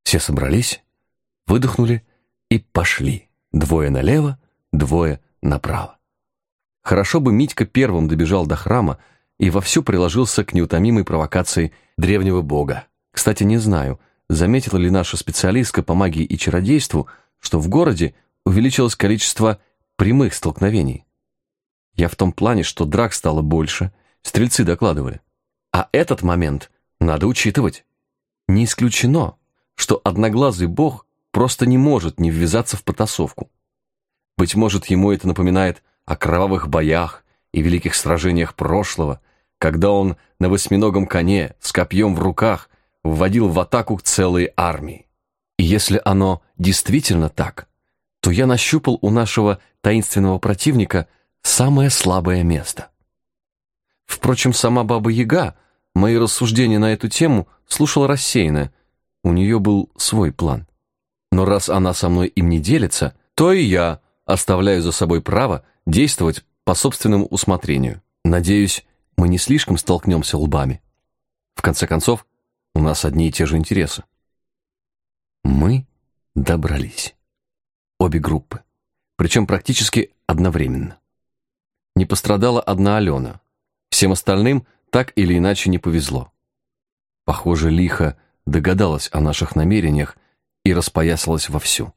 Все собрались, выдохнули и пошли. 2 налево, 2 направо. Хорошо бы Митька первым добежал до храма и вовсю приложился к неутомимой провокации древнего бога. Кстати, не знаю, заметила ли наша специалистка по магии и чародейству, что в городе увеличилось количество прямых столкновений. Я в том плане, что драк стало больше, стрельцы докладывали. А этот момент надо учитывать. Не исключено, что одноглазый бог просто не может не ввязаться в потасовку. Быть может, ему это напоминает о кровавых боях и великих сражениях прошлого, когда он на восьминогом коне с копьем в руках вводил в атаку целые армии. И если оно действительно так, то я нащупал у нашего таинственного противника самое слабое место. Впрочем, сама Баба-Яга мои рассуждения на эту тему слушала рассеянно, у нее был свой план. Но раз она со мной им не делится, то и я оставляю за собой право действовать по собственному усмотрению. Надеюсь, мы не слишком столкнемся лбами. В конце концов, у нас одни и те же интересы. Мы добрались. Обе группы. Причем практически одновременно. Не пострадала одна Алена. Всем остальным так или иначе не повезло. Похоже, лихо догадалась о наших намерениях и распоясалась вовсю.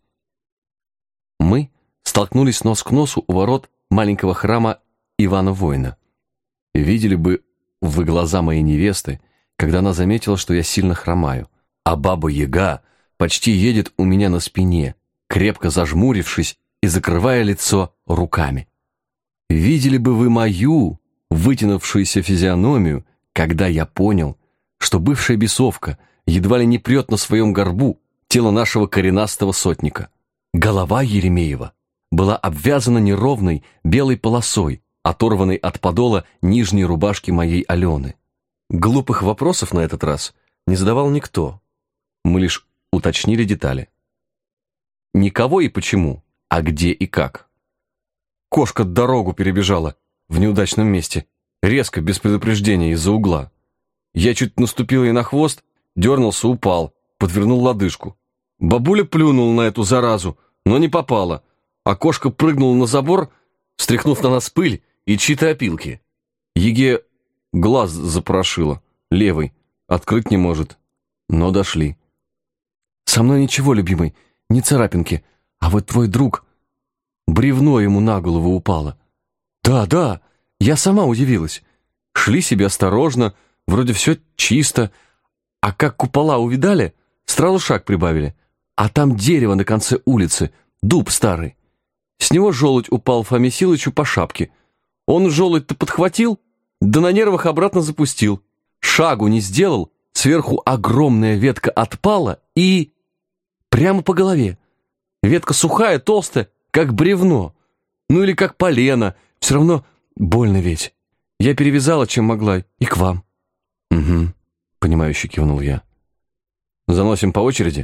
Мы столкнулись нос к носу у ворот маленького храма Ивана Воина. Видели бы вы глаза моей невесты, когда она заметила, что я сильно хромаю, а Баба-Яга почти едет у меня на спине, крепко зажмурившись и закрывая лицо руками. Видели бы вы мою вытянувшуюся физиономию, когда я понял, что бывшая бесовка едва ли не прет на своем горбу тело нашего коренастого сотника. Голова Еремеева была обвязана неровной белой полосой, оторванной от подола нижней рубашки моей Алены. Глупых вопросов на этот раз не задавал никто. Мы лишь уточнили детали. Никого и почему, а где и как. Кошка дорогу перебежала в неудачном месте, резко, без предупреждения, из-за угла. Я чуть наступил ей на хвост, дернулся, упал, подвернул лодыжку. Бабуля плюнула на эту заразу, но не попала, а кошка прыгнула на забор, стряхнув на нас пыль и чьи-то опилки. Еге глаз запорошила, левый, открыть не может, но дошли. Со мной ничего, любимый, ни царапинки, а вот твой друг... Бревно ему на голову упало. Да, я сама удивилась. Шли себе осторожно, вроде все чисто, а как купола увидали, сразу шаг прибавили. А там дерево на конце улицы, дуб старый. С него желудь упал Фоме Силычу по шапке. Он желудь-то подхватил, да на нервах обратно запустил. Шагу не сделал, сверху огромная ветка отпала и... прямо по голове. Ветка сухая, толстая, как бревно. Ну или как полено, все равно больно ведь. Я перевязала, чем могла, и к вам. Угу, понимающе кивнул я. Заносим по очереди?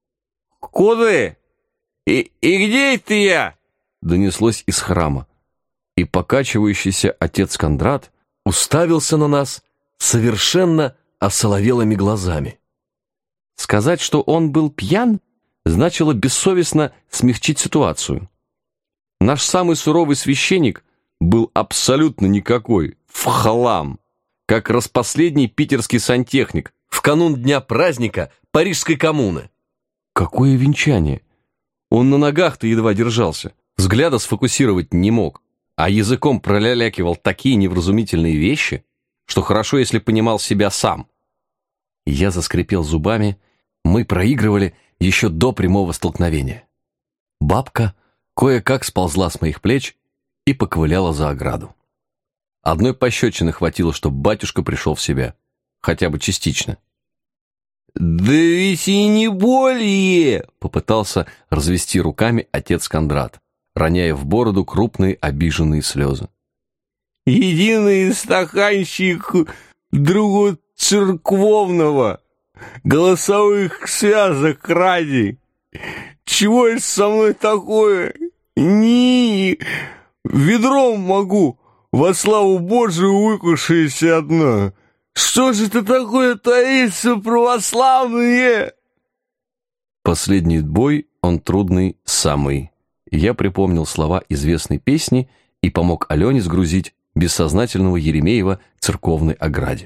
Куда? И где это я? Донеслось из храма. И покачивающийся отец Кондрат уставился на нас совершенно осоловелыми глазами. Сказать, что он был пьян, значило бессовестно смягчить ситуацию. Наш самый суровый священник был абсолютно никакой, в хлам, как распоследний питерский сантехник в канун дня праздника Парижской коммуны. Какое венчание! Он на ногах-то едва держался, взгляда сфокусировать не мог, а языком пролялякивал такие невразумительные вещи, что хорошо, если понимал себя сам. Я заскрипел зубами, мы проигрывали еще до прямого столкновения. Бабка кое-как сползла с моих плеч и поковыляла за ограду. Одной пощечины хватило, чтобы батюшка пришел в себя, хотя бы частично. «Да ведь и не более!» — попытался развести руками отец Кондрат, роняя в бороду крупные обиженные слезы. «Единый стаканчик другу церковного, голосовых связок ради. Чего это со мной такое? Ведром могу во славу Божию выкушать одно. Что же это такое творится, православные?» Последний бой, он трудный самый. Я припомнил слова известной песни и помог Алене сгрузить бессознательного Еремеева к церковной ограде.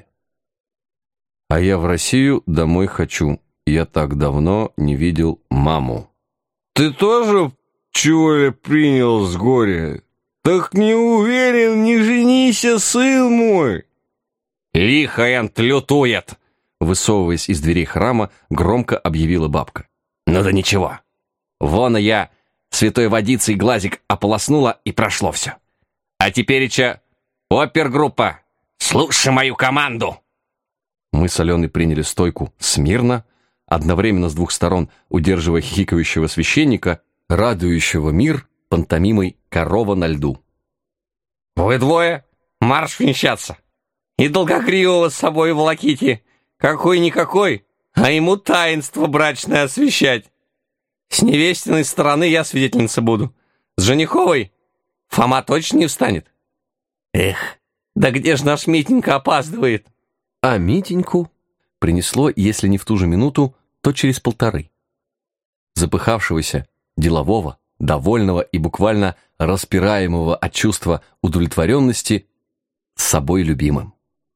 А я в Россию домой хочу. Я так давно не видел маму. Ты тоже, чего ли, принял с горя? Так не уверен, не женися, сын мой. Лихо энт лютует, высовываясь из дверей храма, громко объявила бабка. Ну да ничего. Вон я святой водицей глазик ополоснула, и прошло все. А тепереча опергруппа, слушай мою команду. Мы с Аленой приняли стойку смирно, одновременно с двух сторон удерживая хихикающего священника, радующего мир пантомимой «Корова на льду». «Вы двое, марш венчаться! И долгогривого с собой волоките! Какой-никакой, а ему таинство брачное освящать! С невестиной стороны я свидетельница буду, с жениховой Фома точно не встанет! Эх, да где ж наш Митенька опаздывает?» А Митеньку принесло, если не в ту же минуту, то через полторы. Запыхавшегося, делового, довольного и буквально распираемого от чувства удовлетворенности с собой любимым.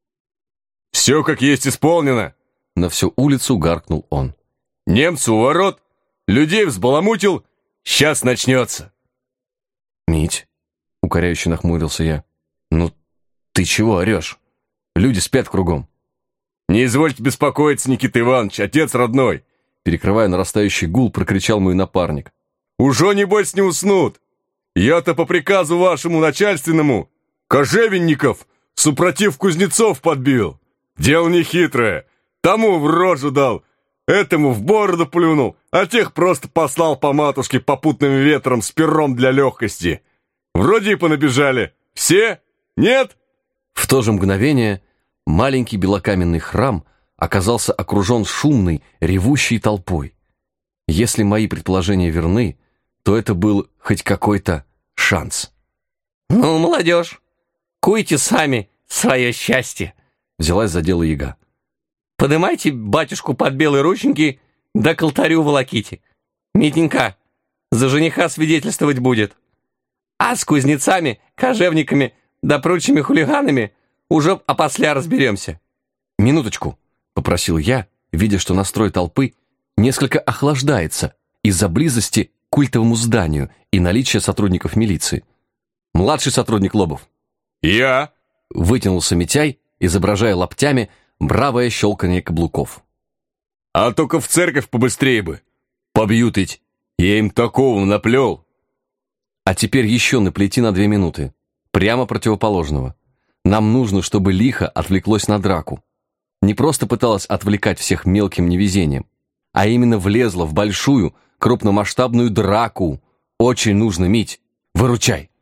«Все как есть исполнено!» На всю улицу гаркнул он. «Немцы у ворот, людей взбаламутил, сейчас начнется!» «Мить!» — укоряюще нахмурился я. «Ну, ты чего орешь? Люди спят кругом!» «Не извольте беспокоиться, Никита Иванович, отец родной!» Перекрывая нарастающий гул, прокричал мой напарник. «Ужо, небось, не уснут! Я-то по приказу вашему начальственному кожевенников, супротив кузнецов подбил! Дело нехитрое! Тому в рожу дал, этому в бороду плюнул, а тех просто послал по матушке попутным ветром с пером для легкости! Вроде и понабежали! Все? Нет?» В то же мгновение маленький белокаменный храм оказался окружен шумной, ревущей толпой. Если мои предположения верны, то это был хоть какой-то шанс. «Ну, молодежь, куйте сами свое счастье!» Взялась за дело яга. «Подымайте батюшку под белые рученьки, да к алтарю волоките. Митенька, за жениха свидетельствовать будет. А с кузнецами, кожевниками да прочими хулиганами уже опосля разберемся». «Минуточку», — попросил я, видя, что настрой толпы несколько охлаждается из-за близости к культовому зданию и наличия сотрудников милиции. «Младший сотрудник Лобов». «Я?» — вытянулся Митяй, изображая локтями бравое щелканье каблуков. «А только в церковь побыстрее бы! Побьют ведь! Я им такого наплел!» «А теперь еще наплети на 2 минуты. Прямо противоположного. Нам нужно, чтобы лихо отвлеклось на драку. Не просто пыталась отвлекать всех мелким невезением, а именно влезла в большую, крупномасштабную драку. Очень нужно, Мить. Выручай!»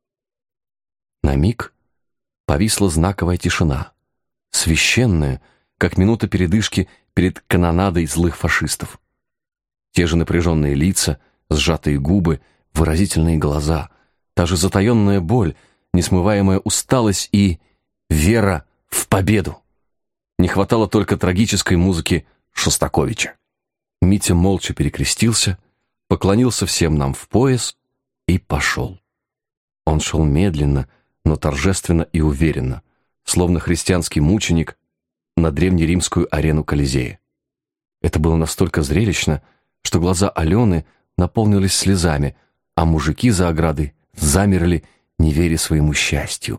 На миг повисла знаковая тишина, священная, как минута передышки перед канонадой злых фашистов. Те же напряженные лица, сжатые губы, выразительные глаза, та же затаенная боль, несмываемая усталость и вера в победу. Не хватало только трагической музыки Шостаковича. Митя молча перекрестился, поклонился всем нам в пояс и пошел. Он шел медленно, но торжественно и уверенно, словно христианский мученик на древнеримскую арену Колизея. Это было настолько зрелищно, что глаза Алены наполнились слезами, а мужики за оградой замерли, не веря своему счастью.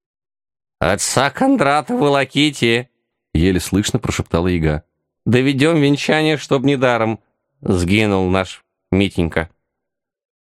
«Отца Кондрата волоките!» — еле слышно прошептала яга. «Доведем венчание, чтоб недаром сгинул наш Митенька».